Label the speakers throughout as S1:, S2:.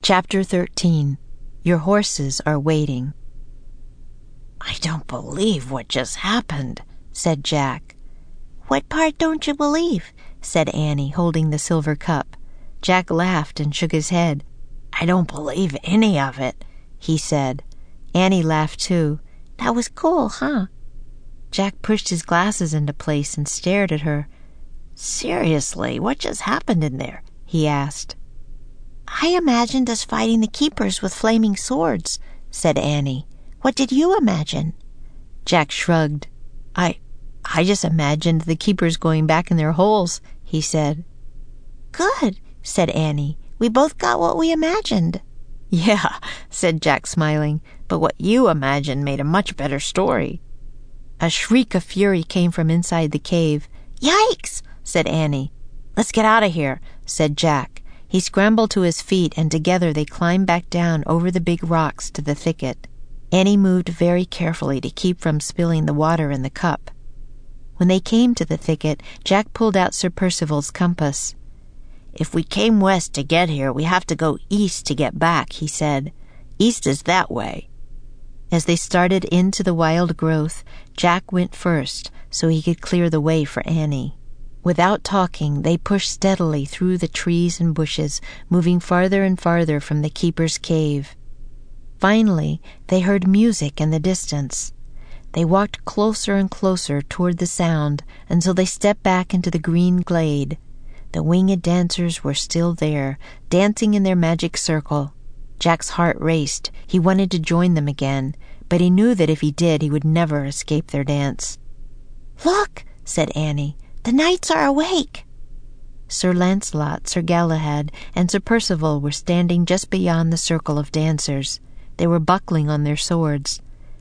S1: Chapter 13. Your Horses Are Waiting.
S2: "I don't believe what just happened," said Jack.
S1: "What part don't you believe?" said Annie, holding the silver cup. Jack laughed and shook his head.
S2: "I don't believe any of it," he said.
S1: Annie laughed too. "That was cool, huh?" Jack pushed his glasses into place and stared at her.
S2: "Seriously, what just happened in there?" he asked.
S1: "I imagined us fighting the keepers with flaming swords," said Annie. "What did you imagine?" Jack shrugged. I just imagined the keepers going back in their holes," he said. "Good," said Annie. "We both got what we imagined."
S2: "Yeah," said Jack, smiling, "but what you imagined made a much better story."
S1: A shriek of fury came from inside the cave. "Yikes!" said Annie.
S2: "Let's get out of here," said Jack.
S1: He scrambled to his feet, and together they climbed back down over the big rocks to the thicket. Annie moved very carefully to keep from spilling the water in the cup. When they came to the thicket, Jack pulled out Sir Percival's compass.
S2: "If we came west to get here, we have to go east to get back," he said. "East is that way."
S1: As they started into the wild growth, Jack went first so he could clear the way for Annie. Without talking, they pushed steadily through the trees and bushes, moving farther and farther from the keeper's cave. Finally, they heard music in the distance. They walked closer and closer toward the sound until they stepped back into the green glade. The winged dancers were still there, dancing in their magic circle. Jack's heart raced. He wanted to join them again, but he knew that if he did, he would never escape their dance. "Look," said Annie. "The knights are awake." Sir Lancelot, Sir Galahad, and Sir Percival were standing just beyond the circle of dancers. They were buckling on their swords.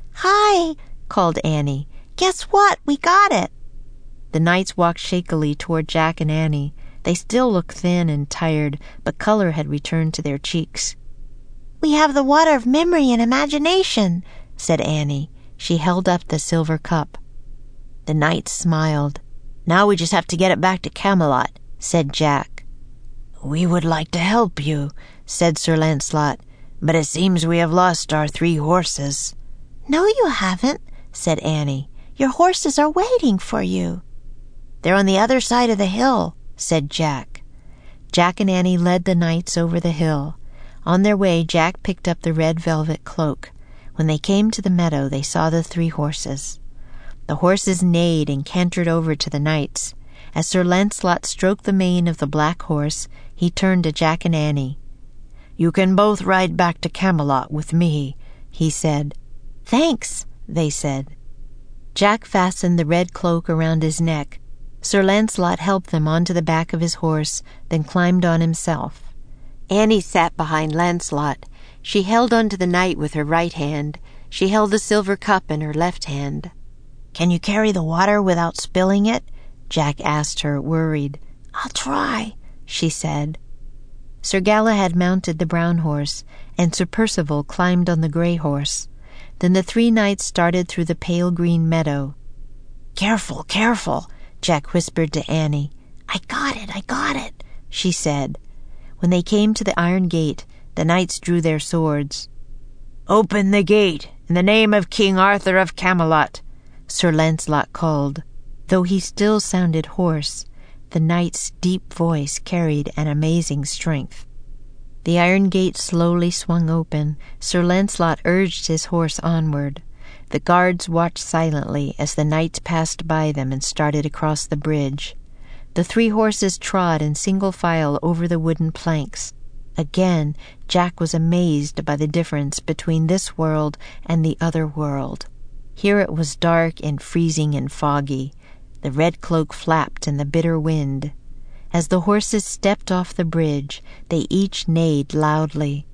S1: "Hi!" called Annie. "Guess what? We got it!" The knights walked shakily toward Jack and Annie. They still looked thin and tired, but color had returned to their cheeks. "We have the water of memory and imagination," said Annie. She held up the silver cup.
S2: The knights smiled. "Now we just have to get it back to Camelot," said Jack. "We would like to help you," said Sir Lancelot, "but it seems we have lost our 3 horses."
S1: "No, you haven't," said Annie. "Your horses are waiting for you."
S2: "They're on the other side of the hill," said Jack.
S1: Jack and Annie led the knights over the hill. On their way, Jack picked up the red velvet cloak. When they came to the meadow, they saw the 3 horses. The horses neighed and cantered over to the knights. As Sir Lancelot stroked the mane of the black horse, he turned to Jack and Annie.
S2: "You can both ride back to Camelot with me," he said.
S1: "Thanks," they said. Jack fastened the red cloak around his neck. Sir Lancelot helped them onto the back of his horse, then climbed on himself. Annie sat behind Lancelot. She held onto the knight with her right hand. She held the silver cup in her left hand.
S2: "Can you carry the water without spilling it?"
S1: Jack asked her, worried.
S2: "I'll try," she said.
S1: Sir Galahad mounted the brown horse, and Sir Percival climbed on the gray horse. Then the 3 knights started through the pale green meadow.
S2: "Careful, careful,"
S1: Jack whispered to Annie.
S2: I got it,"
S1: she said. When they came to the iron gate, the knights drew their swords.
S2: "Open the gate, in the name of King Arthur of Camelot,"
S1: Sir Lancelot called. Though he still sounded hoarse, the knight's deep voice carried an amazing strength. The iron gate slowly swung open. Sir Lancelot urged his horse onward. The guards watched silently as the knights passed by them and started across the bridge. The 3 horses trod in single file over the wooden planks. Again, Jack was amazed by the difference between this world and the other world. Here it was dark and freezing and foggy. The red cloak flapped in the bitter wind. As the horses stepped off the bridge, they each neighed loudly.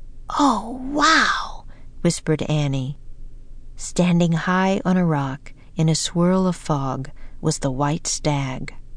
S2: "Oh, wow!"
S1: whispered Annie. Standing high on a rock, in a swirl of fog, was the white stag.